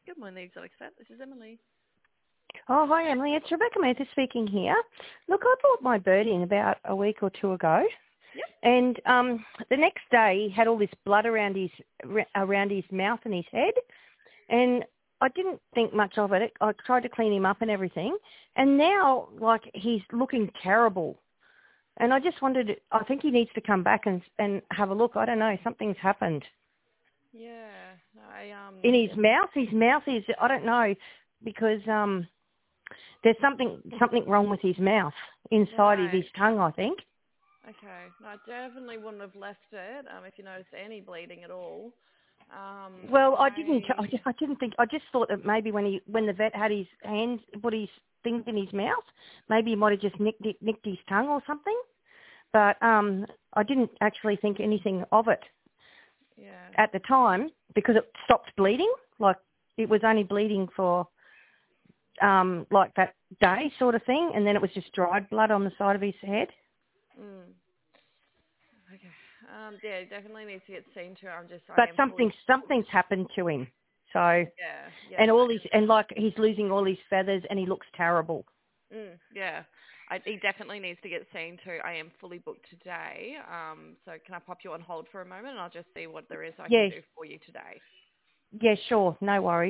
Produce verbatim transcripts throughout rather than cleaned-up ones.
Good morning, Exotic Vet. This is Emily. Oh, hi, Emily. It's Rebecca Mather speaking here. Look, I brought my bird in about a week or two ago, Yep. and um, the next day he had all this blood around his around his mouth and his head, and I didn't think much of it. I tried to clean him up and everything, and now, like, he's looking terrible. And I just wondered, I think he needs to come back and and have a look. I don't know, something's happened. Yeah. I um. In his mouth, his mouth is, I don't know, because um, there's something something wrong with his mouth, inside of Right. his tongue, I think. Okay. No, I definitely wouldn't have left it. Um, if you noticed any bleeding at all. Um. Well, I didn't, I. I, just, I didn't think, I just thought that maybe when he, when the vet had his hands, put his things in his mouth, maybe he might have just nicked, it, nicked his tongue or something. But um, I didn't actually think anything of it Yeah. at the time because it stopped bleeding. Like, it was only bleeding for um, like that day sort of thing, and then it was just dried blood on the side of his head. Mm. Okay. Um. Yeah. Definitely needs to get seen to. I'm just. I But am something, fully. something's happened to him. So, Yeah. Yeah. and No. all his, and like he's losing all his feathers, and he looks terrible. Mm, yeah. I, he definitely needs to get seen to. I am fully booked today. Um. So can I pop you on hold for a moment, and I'll just see what there is I can Yeah, do for you today. yeah, sure, no worries.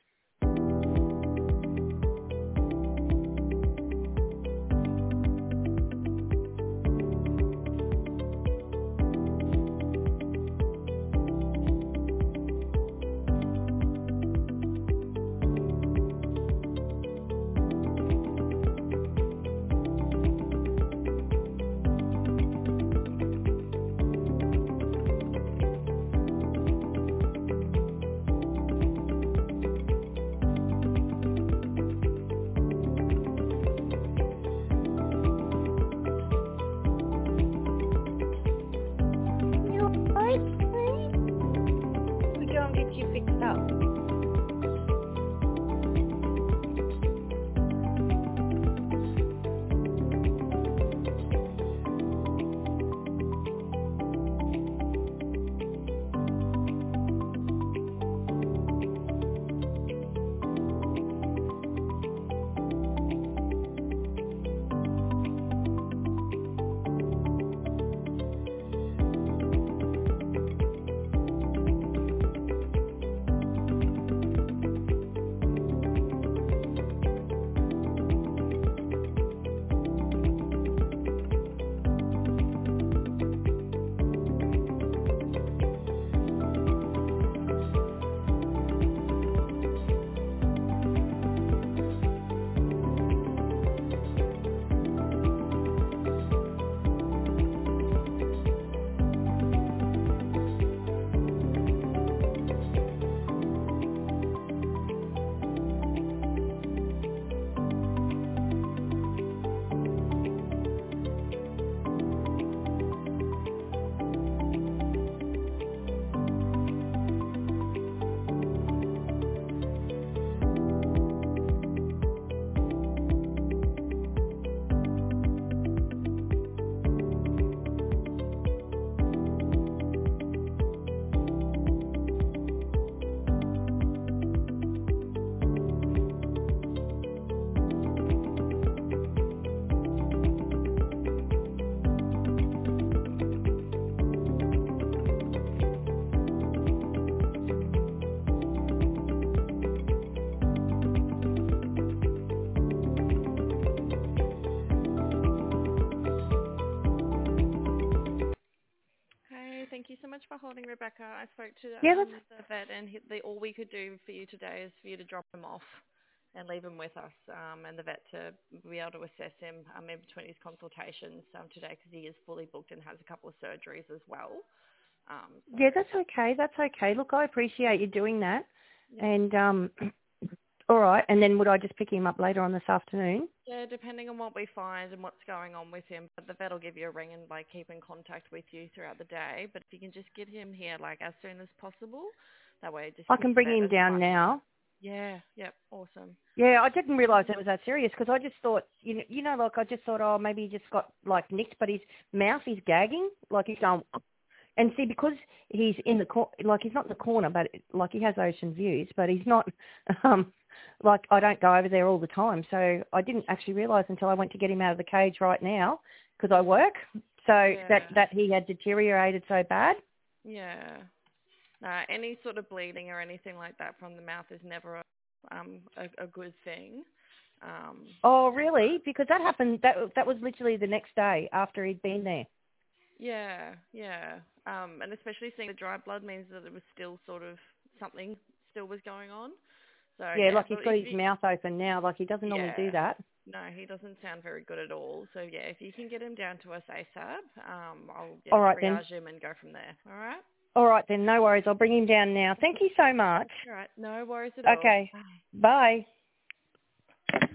You alright, sweet? We go and get you fixed up. Hey, thank you so much for holding, Rebecca. I spoke to Yeah, um, that's, the vet, and he, the, all we could do for you today is for you to drop him off and leave him with us, um, and the vet to be able to assess him um, in between his consultations um, today because he is fully booked and has a couple of surgeries as well. Um, so, yeah, that's okay, that's okay. Look, I appreciate you doing that. yeah. And, um, all right, and then would I just pick him up later on this afternoon? Yeah, depending on what we find and what's going on with him, but the vet will give you a ring and like keep in contact with you throughout the day. But if you can just get him here like as soon as possible, that way it just I keeps can the bring vet him as down much. now. Yeah, yep, awesome. Yeah, I didn't realise it was that serious because I just thought, you know, you know, like I just thought, oh, maybe he just got like nicked, but his mouth is gagging, like he's going, And see, because he's in the cor- like he's not in the corner, but like he has ocean views, but he's not um, like I don't go over there all the time. So I didn't actually realise until I went to get him out of the cage right now because I work. So Yeah. that that he had deteriorated so bad. Yeah. Uh, any sort of bleeding or anything like that from the mouth is never a, um, a, a good thing. Um, Oh, really? Because that happened. That that was literally the next day after he'd been there. yeah, yeah. Um, and especially seeing the dry blood means that it was still sort of something still was going on. So Yeah, yeah, like he's but got if his you, mouth open now. Like he doesn't normally do yeah, that. no, he doesn't sound very good at all. So yeah, if you can get him down to us ASAP, um, I'll yeah All right then. triage him and go from there. All right. All right then. No worries. I'll bring him down now. Thank you so much. All right. No worries at all. Okay. Bye. Bye.